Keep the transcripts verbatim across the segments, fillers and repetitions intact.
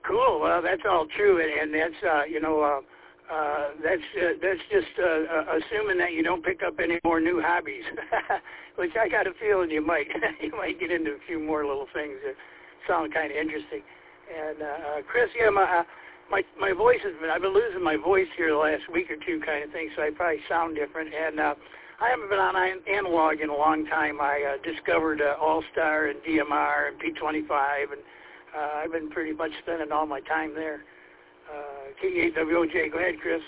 Cool. Well, that's all true, and, and that's uh, you know uh, uh, that's uh, that's just uh, uh, assuming that you don't pick up any more new hobbies, which I got a feeling you might. You might get into a few more little things that sound kind of interesting. And uh, uh, Chris, yeah, my uh, my my voice has been I've been losing my voice here the last week or two, kind of thing. So I probably sound different. And uh, I haven't been on analog in a long time. I uh, discovered uh, All Star and D M R and P twenty-five and Uh, I've been pretty much spending all my time there. Uh, K E eight W O J, go ahead, Chris.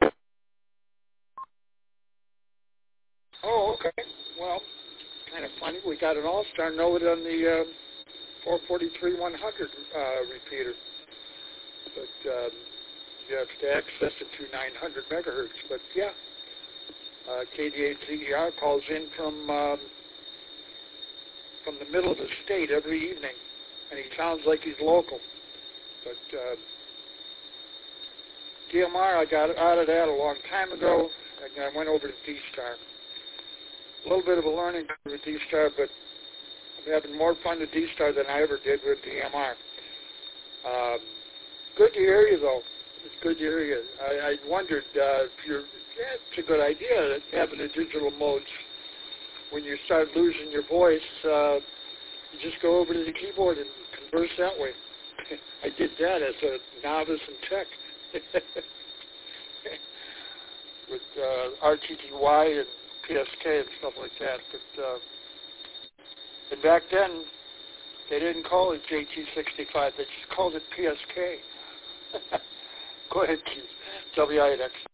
Oh, okay. Well, kind of funny. We got an All-Star note on the uh, four forty-three one hundred uh, repeater. But um, you have to access it through nine hundred megahertz. But, yeah, uh, K D eight Z E R calls in from um, from the middle of the state every evening. And he sounds like he's local. But uh, D M R, I got out of that a long time ago, and I went over to D-Star. A little bit of a learning curve with D-Star, but I'm having more fun with D-Star than I ever did with D M R. Uh, good to hear you, though. It's good to hear you. I, I wondered uh, if you're, yeah, it's a good idea, having the digital modes. When you start losing your voice, uh, you just go over to the keyboard and converse that way. I did that as a novice in tech with uh, R T T Y and P S K and stuff like that. But uh, and back then, they didn't call it J T sixty-five. They just called it P S K. Go ahead, Keith. W I N X.